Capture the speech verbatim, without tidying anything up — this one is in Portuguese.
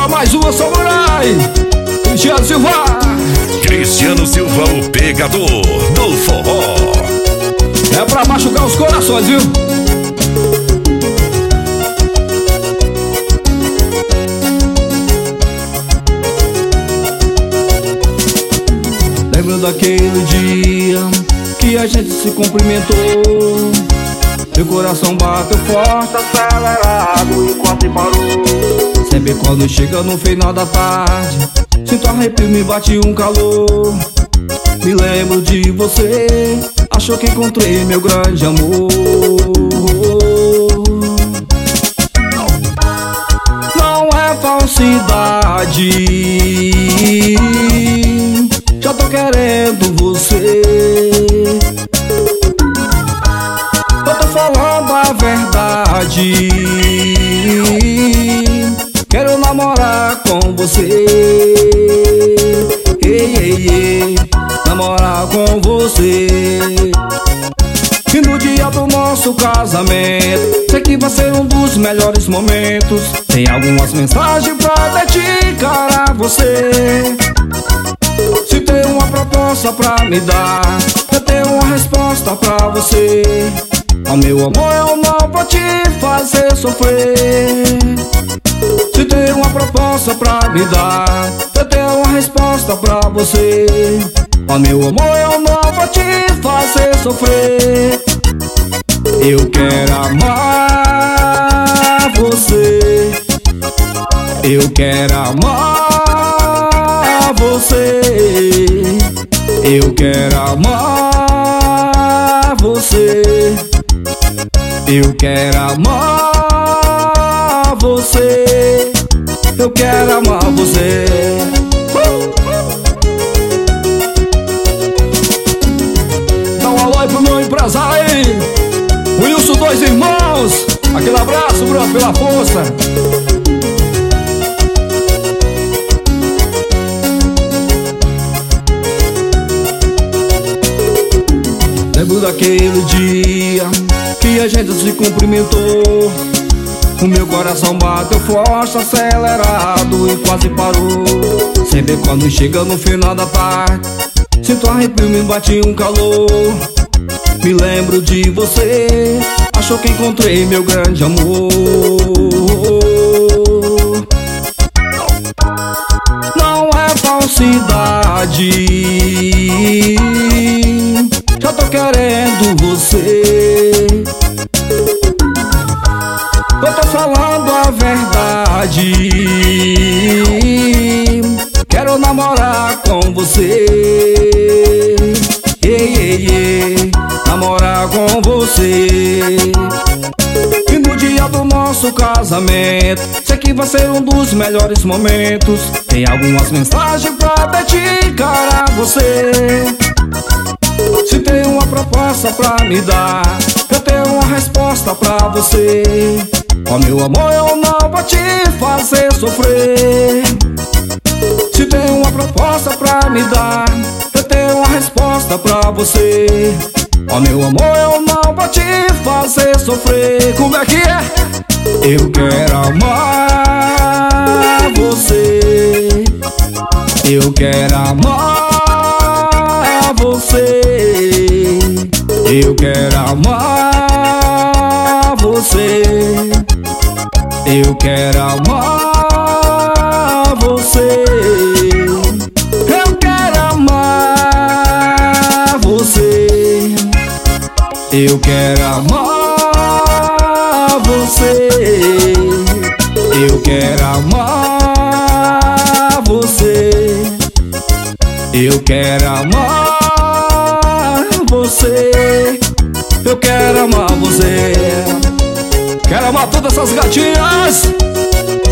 pra mais uma, samurai. Cristiano Silva. Cristiano Silva, o pegador do forró. É pra machucar os corações, viu? Lembro daquele dia que a gente se cumprimentou. Meu coração bateu forte, acelerado e quase parou. Sempre quando chega no final da tarde, sinto arrepio, me bate um calor. Me lembro de você, achou que encontrei meu grande amor. Não é falsidade, já tô querendo você. Eu tô falando a verdade, quero namorar com você. Ei, ei, ei, namorar com você. E no dia do nosso casamento, sei que vai ser um dos melhores momentos. Tem algumas mensagens pra dedicar a você. Se tem uma proposta pra me dar, eu tenho uma resposta pra você. Ó meu amor, eu não vou te fazer sofrer. Se tem uma proposta pra me dar, eu tenho uma resposta pra você. Ó meu amor, eu não vou te fazer sofrer. Eu quero amar você, eu quero amar você, eu quero amar você, eu quero amar você, eu quero amar você. uh! Dá um alô aí pro meu empresário aí, Wilson Dois Irmãos. Aquele abraço, bro, pela força. Lembro daquele dia que a gente se cumprimentou. O meu coração bateu forte, acelerado e quase parou. Sempre quando chega no final da tarde, sinto arrepio, me bate um calor. Me lembro de você, achou que encontrei meu grande amor. Não é falsidade, já tô querendo você. Eu tô falando a verdade, quero namorar com você. Ei, ei, ei, namorar com você. E no dia do nosso casamento, sei que vai ser um dos melhores momentos. Tem algumas mensagens pra dedicar a você. Se tem uma proposta pra me dar, eu tenho uma resposta pra você. Ó meu amor, eu não vou te fazer sofrer. Se tem uma proposta pra me dar, eu tenho uma resposta pra você. Ó meu amor, eu não vou te fazer sofrer. Como é que é? Eu quero amar você, eu quero amar você, eu quero amar você, eu quero amar você, eu quero amar você, eu quero amar você, eu quero amar você, eu quero amar você, eu quero amar você. Quero amar todas essas gatinhas